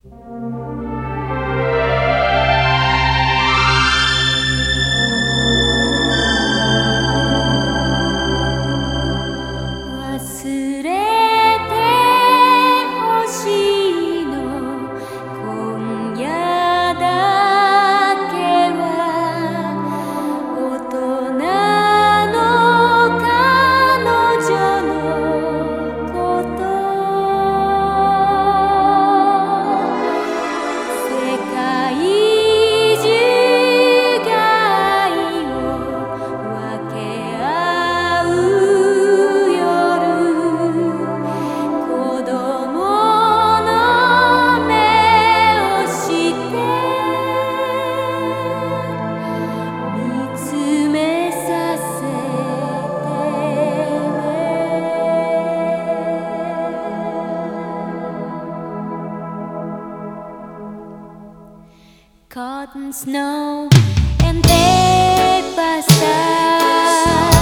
忘れてほしいの今夜だけは大人の彼女のこと世界中が愛を分け合う子供の目をして見つめさせてCotton snow and paper star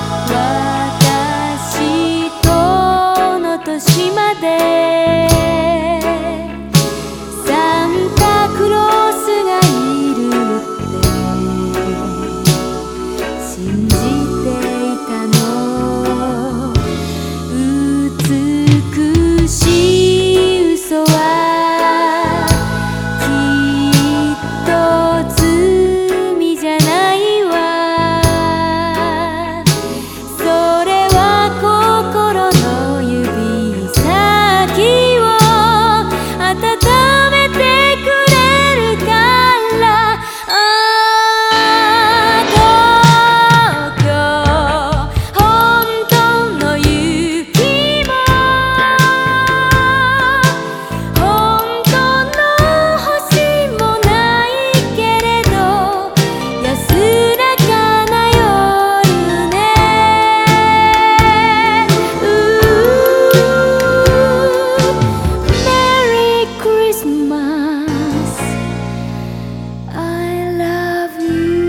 私との年までサンタクロースがいるって信じていたの美しい嘘はきっと罪じゃないわそれは心の指先を温めてくれるから東京本当の雪も本当の星もないけれど安らかな夜ねMerry Christmas I love you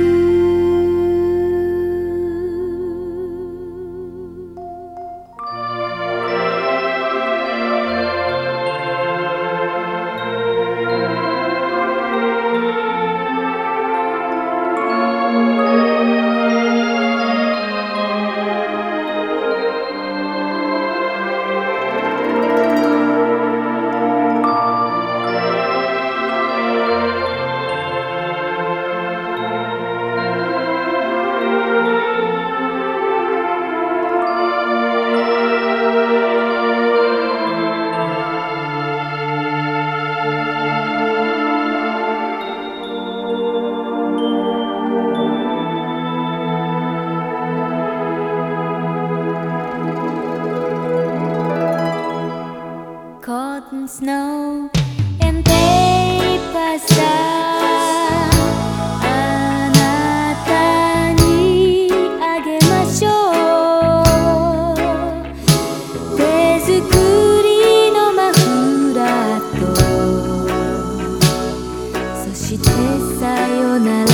Cotton snow and paper star あなたにあげましょう手作りのマフラーとそしてさよなら